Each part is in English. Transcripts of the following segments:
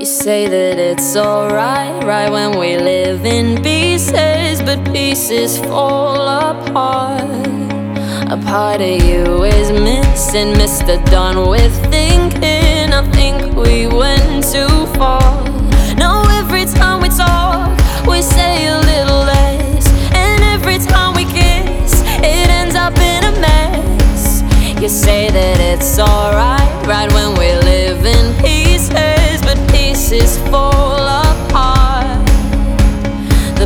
You say that it's alright, right when we live in pieces, but pieces fall apart. A part of you is missing, Mr. Done with thinking. I think we went too far. Now every time we talk, we say a little less, and every time we kiss, it ends up in a mess. You say that it's alright, right when we live in pieces, but pieces fall apart. The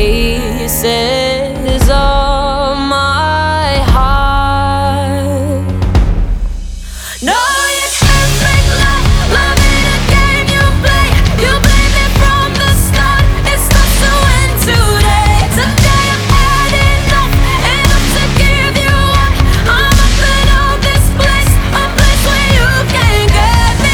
pieces of my heart. No, you can't make love ain't a game you play. You blame it from the start, it starts to end today. Today I've had enough to give you up. I'm up and out this place, a place where you can't get me.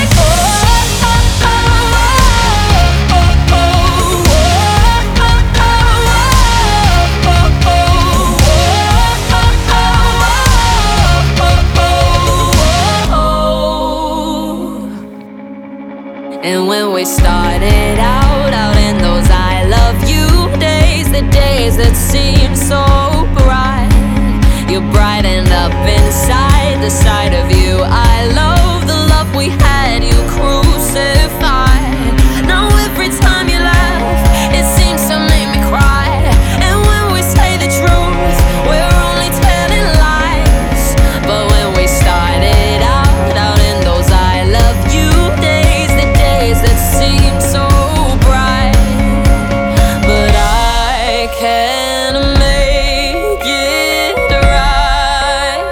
And when we started out in those I love you days, the days that seem so bright, you brightened up inside. The sight of you I love, the love we had you crucified. Now every time you laugh, it seems to make me cry. And when we say the truth, we're only telling lies. But when we started out in those I love you days, that seem so bright, but I can make it right.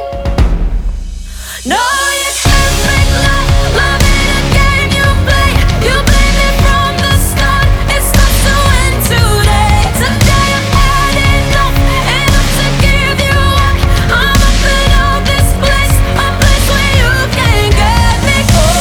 No, you can't make love ain't a game you play. You blame it from the start, it starts to end today. Today I've had enough to give you up. I'm up and out this place, a place where you can't get me.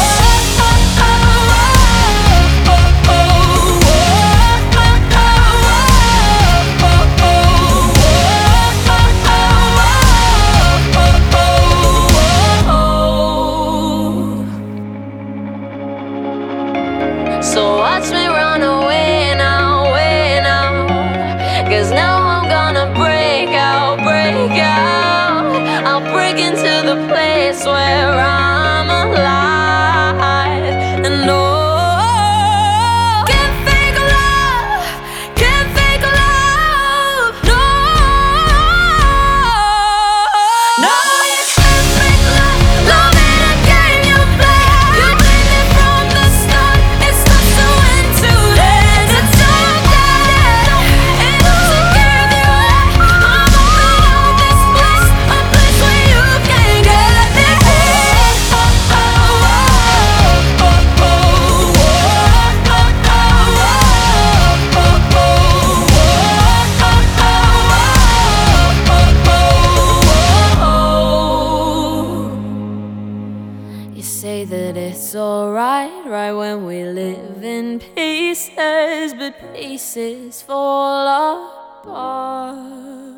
So watch me run away now, 'cause now I'm gonna break out. I'll break into the place where I'm alive. And can't fake love, no. No, you can't fake love ain't a game you play. You blame it from the start, it starts to end today. It's all got enough to give you up. I'm up and out this place, a place where you can't get me. You say that it's alright, right when we live in pieces, but pieces fall apart.